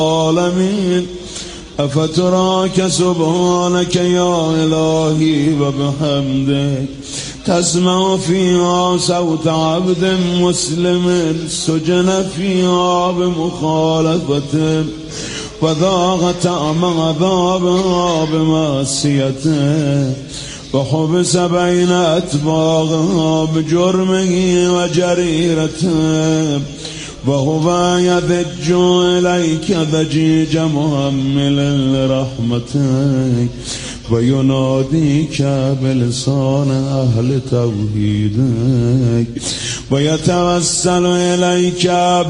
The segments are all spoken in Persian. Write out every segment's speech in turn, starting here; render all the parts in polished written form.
العالمين أفتراك سبحانك يا إلهي وبحمدك تسمع فيها صوت عبد مسلم سجن فيها بمخالفة وذاق طعم عذابها بمعصيته وحبس بين أتباعها بجرمه وجريرته وهو يذج إليك ضجيج مهمل لرحمتك ويناديك بلسان أهل توحيدك ويتوسل إليك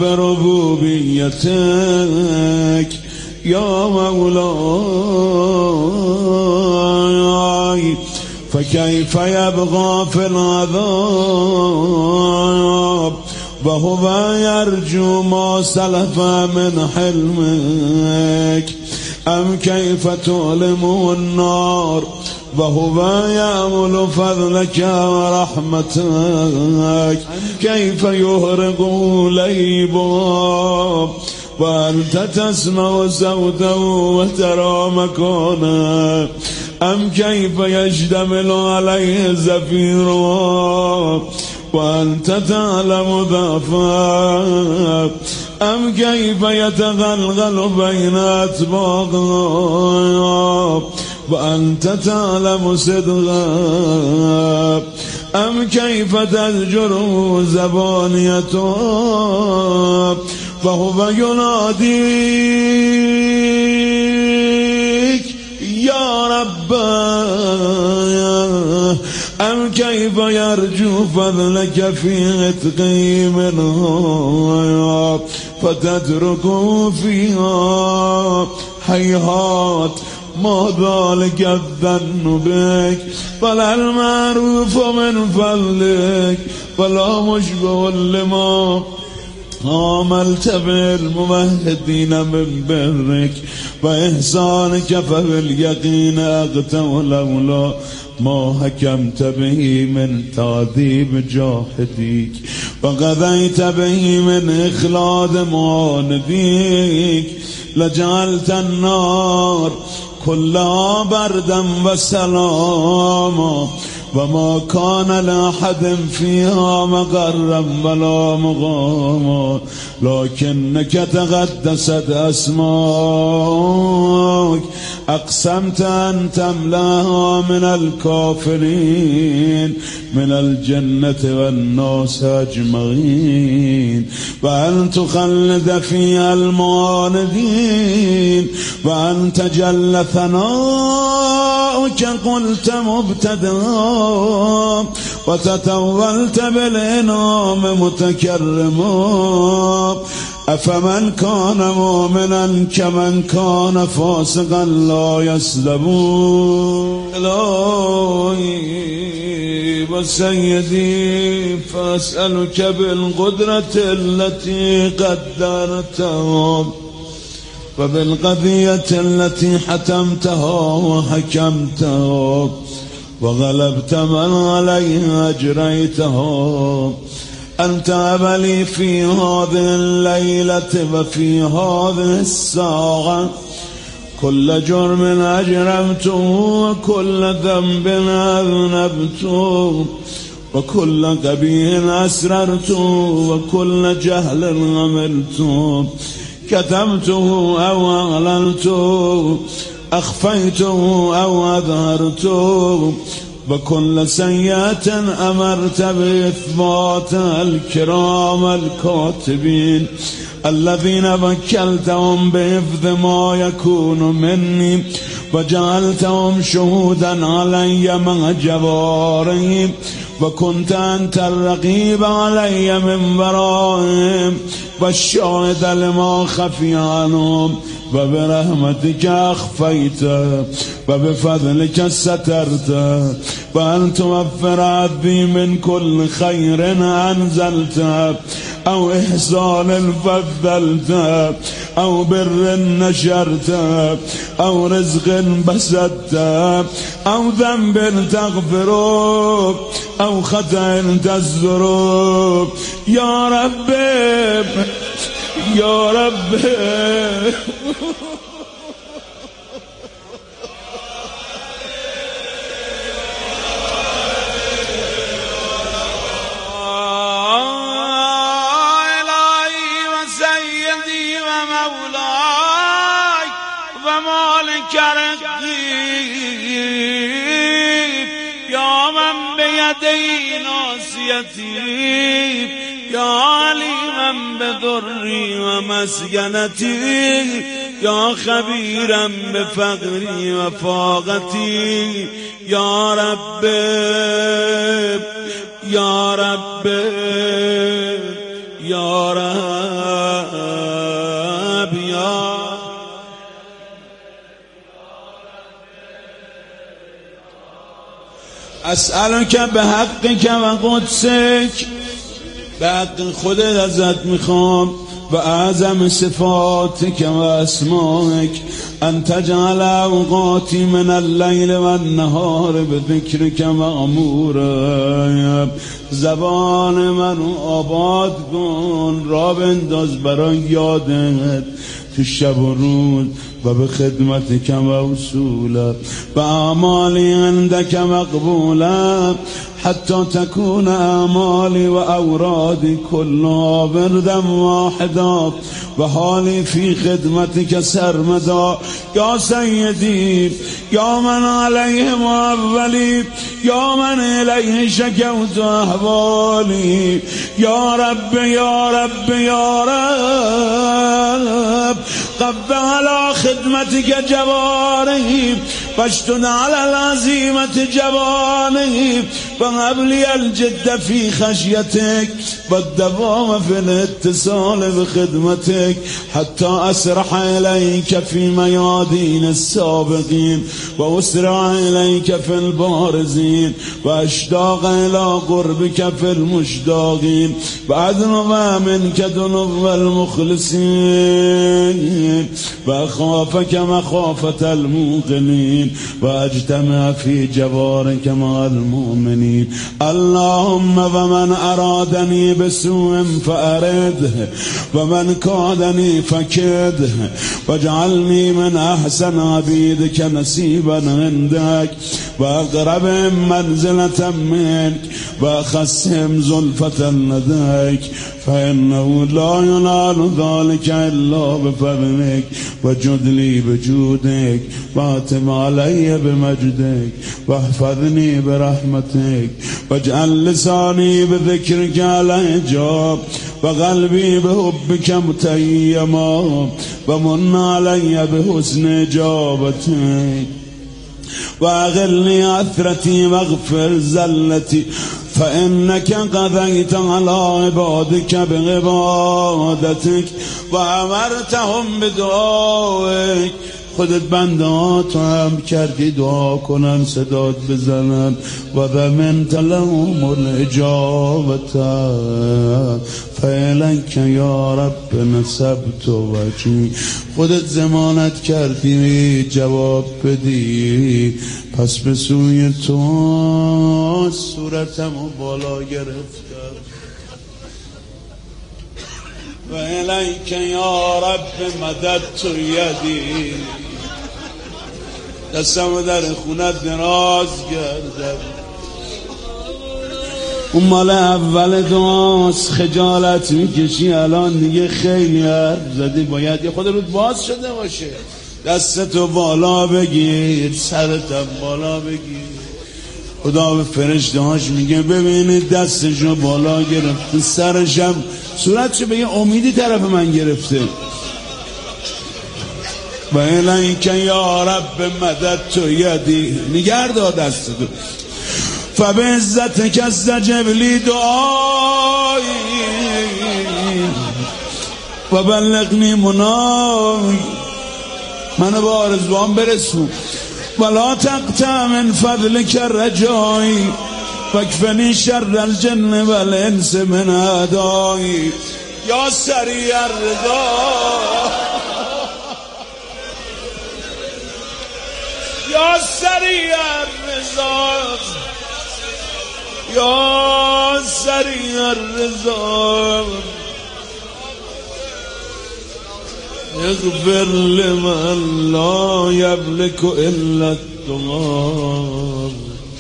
بربوبيتك يا مولاي فكيف يبغى في العذاب وهو يرجو ما سلف من حلمك أم كيف تؤلم النار وهو يأمل فضلك ورحمتك أم كيف يهرق ليبا وأنت تسمع صوته وترى مكانه أم كيف يشتمل عليه زفير وأنت تعلم ضعفه أم كيف يتغلغل بين أطباقه وأنت تعلم صدقه أم كيف تزجر زبانيته فهو يناديك يا رب أم كيف يرجو فضلك في عتقه منها فتتركه فيها هيهات ما ذلك الظن بك ولا المعروف من فضلك ولا مشبه لما عملت بالممهدين من برك وإحسانك فباليقين أغتو لولا ما حكمت به من تعذيب جاحديك وقضيت به من إخلاد معانديك لجعلت النار كلها بردا وسلاما وما كان لأحد فيها مقرا ولا مقاما لكنك تقدست أسماك أقسمت أن تملاها من الكافرين من الجنة والناس أجمعين وأن تخلد فيها المعاندين وأن تجل ثناؤك قلت مبتدأ وتتولت بالإنعام متكرما أفمن كان مؤمنا كمن كان فاسقا لا يسلمون إلهي وسيدي فأسألك بالقدرة التي قدرتها وبالقضية التي حتمتها وحكمتها وغلبت من عليها أجريتها أن تاب لي في هذه الليلة وفي هذه الساعة كل جرم أجرمته وكل ذنب أذنبته وكل قبيح أسررته وكل جهل عملته كتمته أو أعلنته أخفيته أو أظهرته وكل سيئة أمرت بإثبات الكرام الكاتبين الذين وكلتهم بحفظ ما يكون مني وجعلتهم شهودا علي مع جوارهم وكنت أنت الرقيب علي من ورائهم والشاهد لما خفي عنهم وبرحمتك أخفيت وبفضلك سترت وأن توفر عبدي من كل خير أنزلت أو إحسان فضلت أو بر نشرت أو رزق بسطت أو ذنب تغفره أو خطأ تزدره يا رب یا رب یا من بیدی ناصیتی یا علیما بضری و مسکنتی یا خبیرا بفقری و فاقتی یا رب یا رب یا رب یا اسألک به حقک و قدسک، به حق خودت ازت میخوام و اعظم صفاتک و اسمائک ان تجعل اوقاتی من اللیل و النهار بذکرک مأمورا. زبان منو آباد کن، را بنداز برای یادت تو شب و روز و به خدمت کم و اصولا و اعمالی عندک مقبولا حتی تكون اعمالی و اورادی کلها وردا واحدا و حالی فی خدمتک سرمدا. یا سیدی یا من علیه معولی یا من الیه شکوت احوالی یا رب یا رب یا رب قبل على خدمتك جوارحي فاشتد على العزيمة جوانحي وهب لي الجد في خشيتك والدوام في الاتصال بخدمتك حتى أسرح إليك في ميادين السابقين وأسرع إليك في البارزين وأشتاق إلى قربك في المشتاقين وأدنو منك دنو المخلصين وأخافك مخافة الموقنين وأجتمع في جوارك مع المؤمنين. اللهم ومن أرادني بسوء فأرده ومن كادني فكده واجعلني من أحسن عبيدك نصيبا عندك وأقرب منزلة منك وأخسهم زلفة لديك فإنه لا ينال ذلك إلا بفضلك وجد لي بجودك واتم علي بمجدك واحفظني برحمتك واجعل لساني بذكرك على حجاب وقلبي بحبك متيما ومن علي بحسن إجابتك وأغلني عثرتي واغفر زلتي فإنك قضيت على عبادك بعبادتك وأمرتهم بدعائك. خودت بندهاتو هم کردی دعا کنن صدات بزنن و ضمنت لهم الاجابت فإلیک یا رب نسبت وجهی. خودت ضمانت کردی جواب بدی پس به سوی تو صورتمو بالا گرفتم و الیک یا رب مددت یدی. دستمو در خونت دراز کردم. اون مال اول دعاست، خجالت میکشی الان دیگه خیلی حرف زدی، باید یه خود رود باز شده باشه. دستتو بالا بگیر، سرتم بالا بگیر. خدا به فرشتهاش میگه ببینید دستشو بالا گرفته، سرشم صورتشو به یه امیدی طرف من گرفته. و الیک یا رب مددت یدی، نگردار دستتو. فبعزتک استجب لی دعایی و بلغنی منای، منو به آرزوام برسون. ولا تقطع من فضلک رجایی واکفنی شر الجن والانس من اعدایی. یا سریع الرضا یا سریع الرضا یا سریع الرضا اغفر لمن لا یملک الا الدعاء.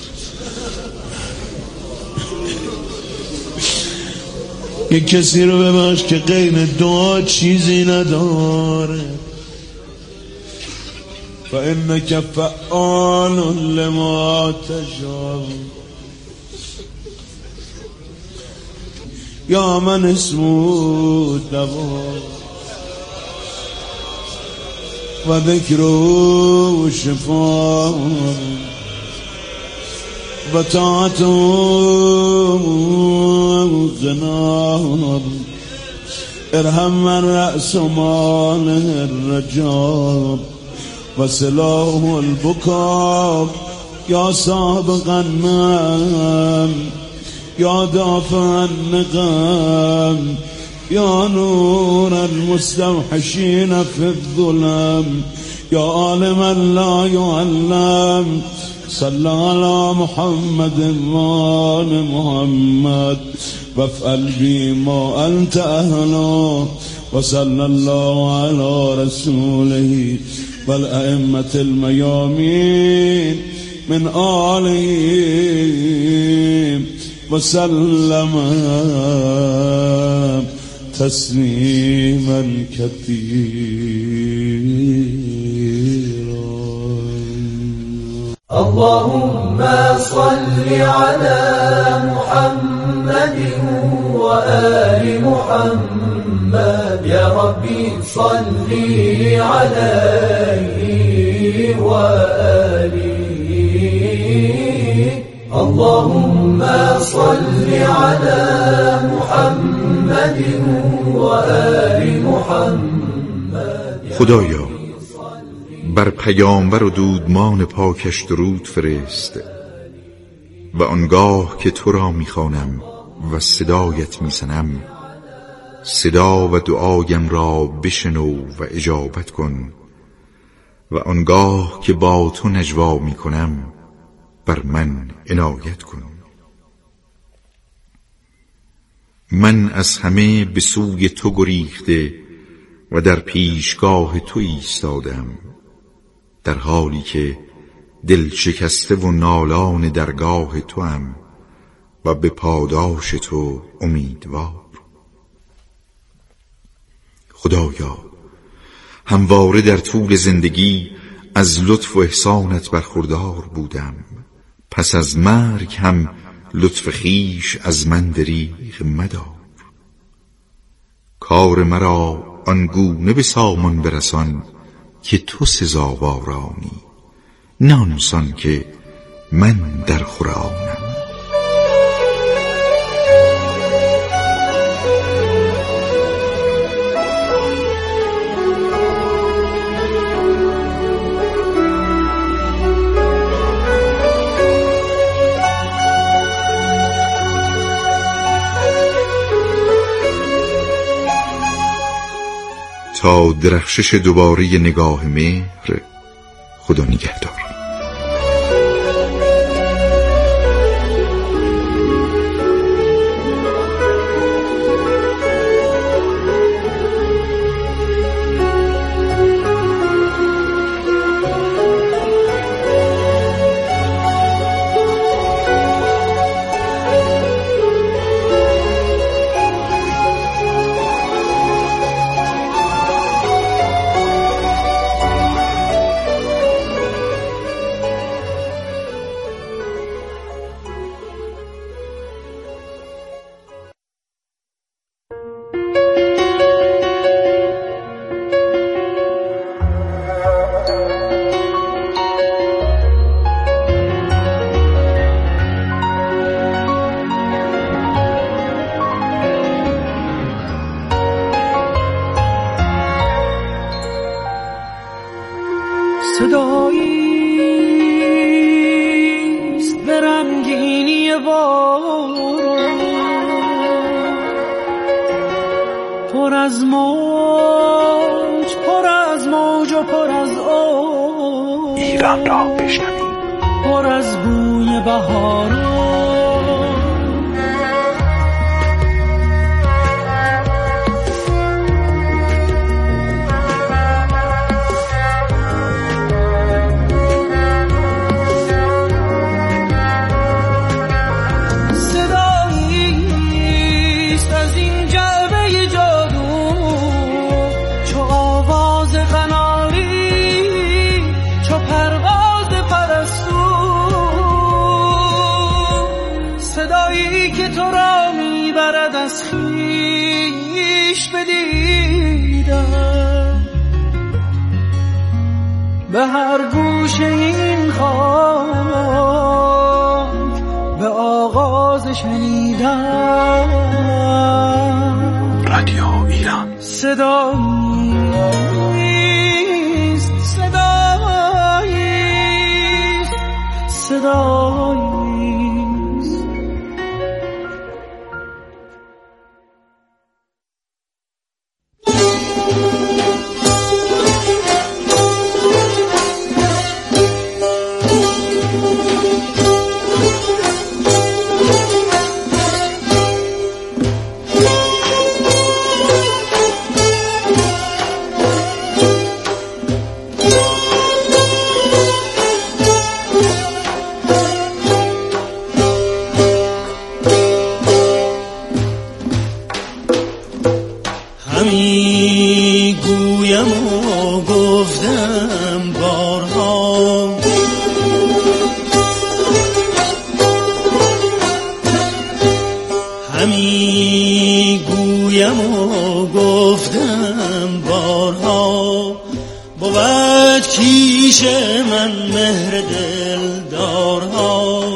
یک کسی رو ببخش که غیر دعا چیزی نداره. فإنک فعال لما تشاء. یا من اسمه دوا و ذکره شفا و طاعته غنا. ارحم من رأس مال الرجاب و سلاح البکا. یا سابق النعم یا دافع النقم یا نور المستوحشین فی الظلم یا عالما لا يعلم. صلی علی محمد و آل محمد وافعل بی ما انت اهلا. و صلی الله علی رسوله و الائمة الميامين من آله وسلم تسليما كثيرا. اللهم صل على محمد وآل محمد. يا ربي صل عليه وآله. اللهم صل على محمد وآل محمد. خدایا بر پیامبر و دودمان پاکش درود فرست و آنگاه که تو را میخوانم و صدایت میزنم صدا و دعایم را بشنو و اجابت کن و آنگاه که با تو نجوا میکنم بر من عنایت کن. من از همه به سوی تو گریخته و در پیشگاه تو ایستادم، در حالی که دل شکسته و نالان درگاه تو ام و به پاداش تو امیدوار. خدایا همواره در طول زندگی از لطف و احسانت برخوردار بودم، پس از مرگ هم لطف خویش از من دریغ مدار. کار مرا آنگونه به سامان برسان که تو سزاوارانی، نه آنسان که من در خورانم. تا درخشش دوباره نگاه مهر. خدا نگهدار. صداییست به رنگینی باران، پر از موج و پر از آب. ایران را بشنوید. پر از بوی بهاران. پیش بدیدم، به هر گوشه این خاک به آغاز شنیدم. رادیو ایران صداییست، صداییست، صداییست. همی گویم و گفتم بارها، همی گویم و گفتم بارها، بود کیش من مهر دلدارها.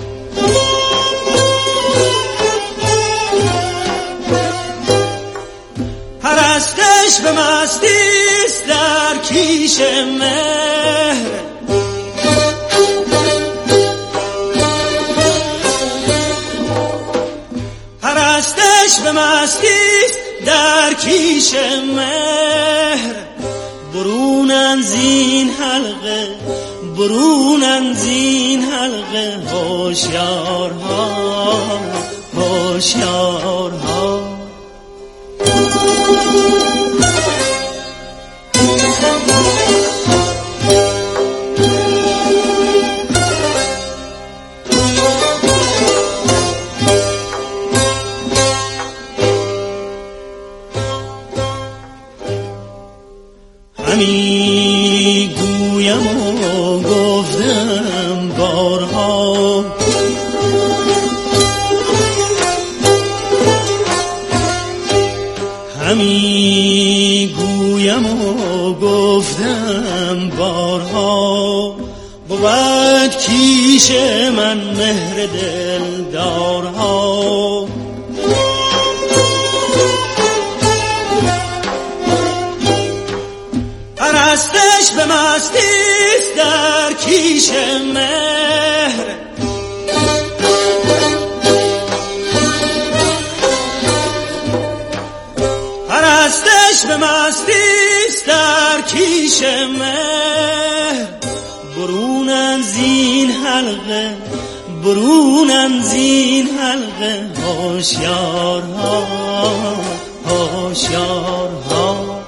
پرستش به مستیست در کیش مهر، پرستش به مستیست در کیش مهر. برونن زین حلقه، برونن زین حلقه، هوشیارها، هوشیارها. همی گویم و گفتم بارها، همی گویم و گفتم بارها، بود کیش من مهر دلدارها. پرستش به مستیست در کیش مهر، پرستش به مستیست در کیش مهر. برونن زین حلقه، برونن زین حلقه، هوشیارها، هوشیارها.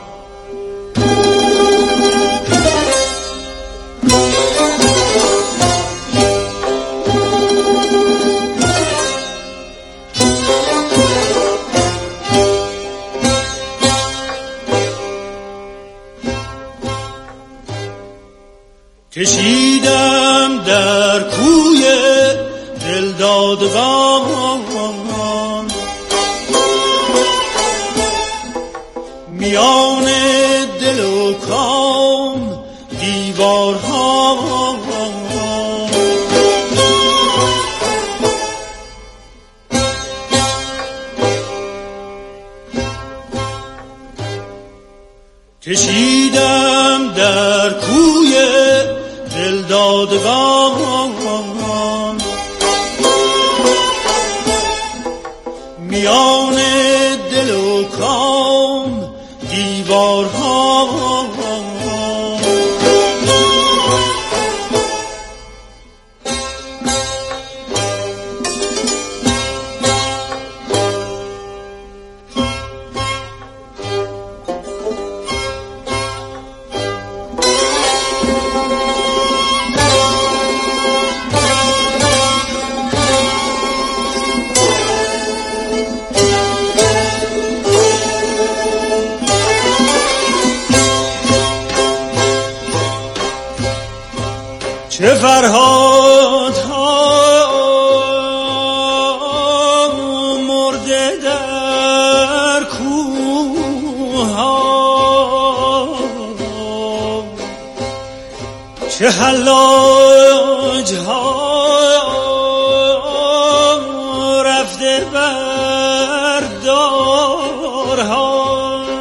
کشیدم در کوی دلدادگان، میان دل و کام دیوارها. کشیدم در کوی دلدادگان، میان دل و کام دیوارها. چه فرهادها مرده در کوی چه حلاج ها رفته بر دارها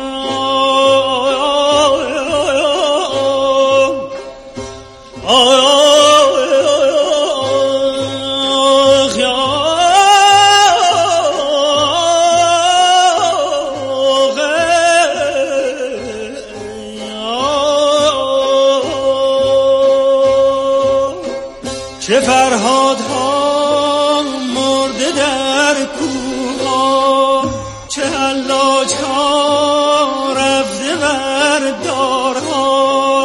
چه فرهادها مرده در کوها چه حلاج ها رفته بر دارها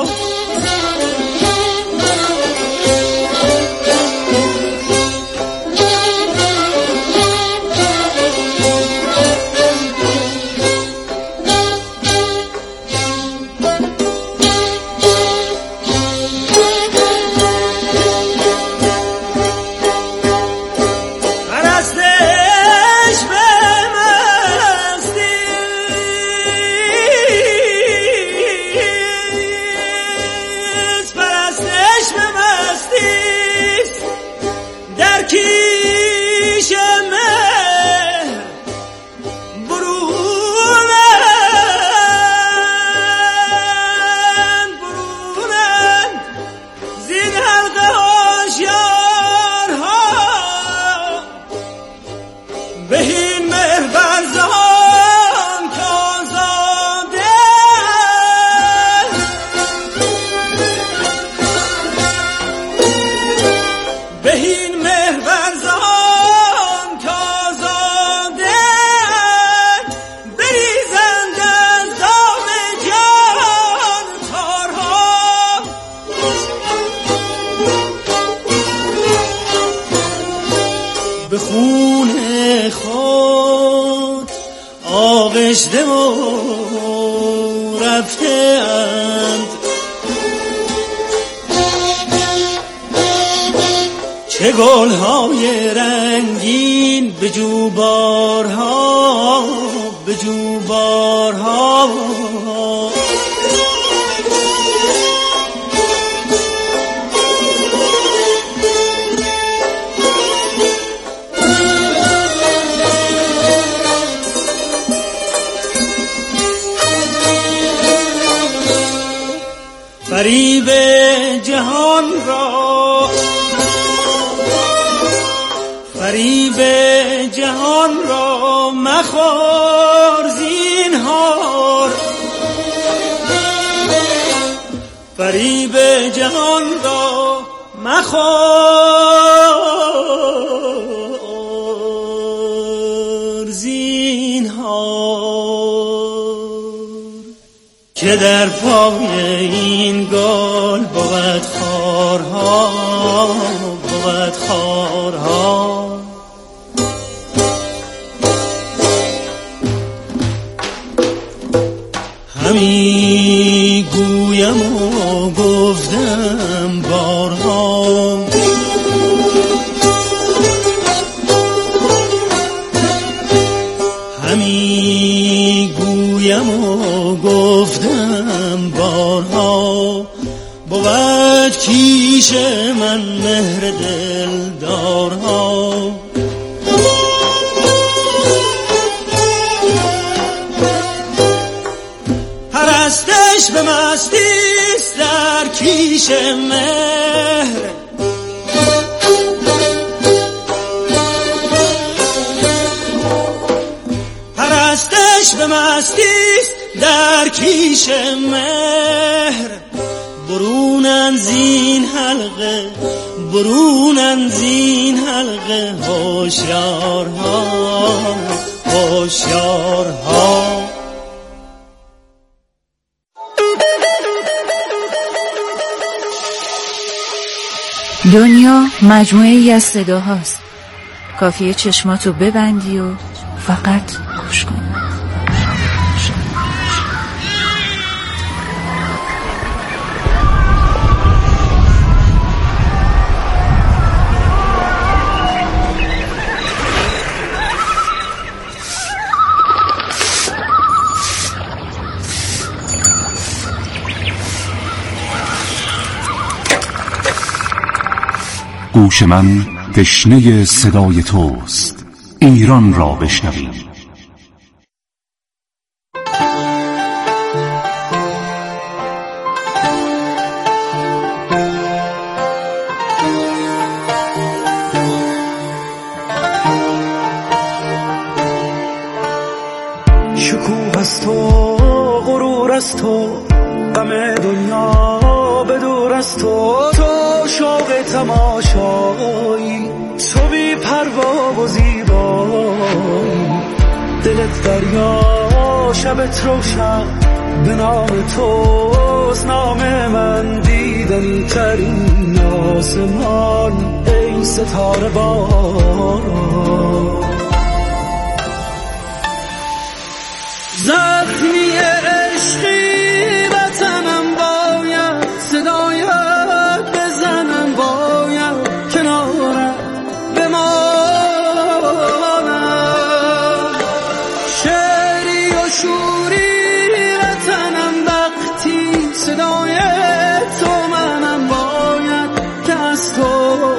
به خون خود آغشته و رفته اند چه گلهای رنگین به جوبارها به جوبارها فریب جهان را فریب جهان را مخور زینهار فریب جهان را مخور زینهار که در پای این گل بود خارها بود خارها همی گویم و گفتم بارها همی گویم و گفتم بارها بود کیش من مهر دلدارها پرستش به مستیست در کیش مهر پرستش به مستیست در کیش مهر برونن زین حلقه برونن زین حلقه هوشیارها هوشیارها دنیا مجموعه‌ای از صداهاست. کافیه چشماتو ببندی و فقط گوش کن. گوش من تشنه صدای توست، ایران را بشنویم. شکوه از تو، غرور از تو، غم دنیا به دور از تو، تو شوق تماشایی، تو بی پروا و زیبایی، دلت دریا شبت روشن، به نام توست نام من، دیدنی ترین آسمان ای ستاره باران. زخمی عشقی وطنم باید صدایت بزنم، باید کنارت بمانم، شعری و شوری وطنم وقتی صدای تو منم، باید که از تو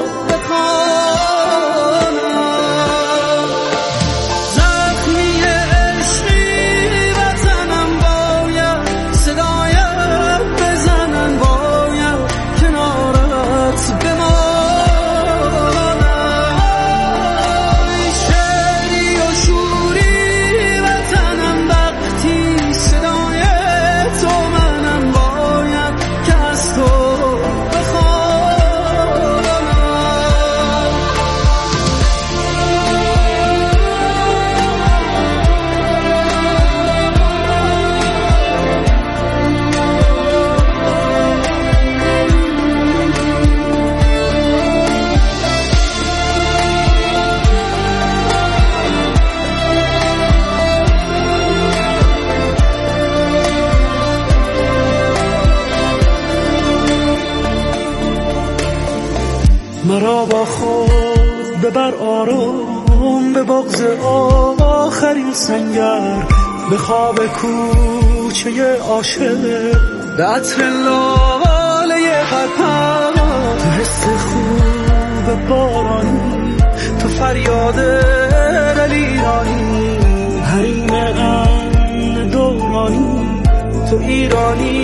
مرا با خود ببر آرام به بغض آخرین سنگر، به خواب کوچه عاشق، به عطر لاله قلبم، تو حس خوب بارانی، تو فریاد دلیرانی، حریم امن دورانی، تو ایرانی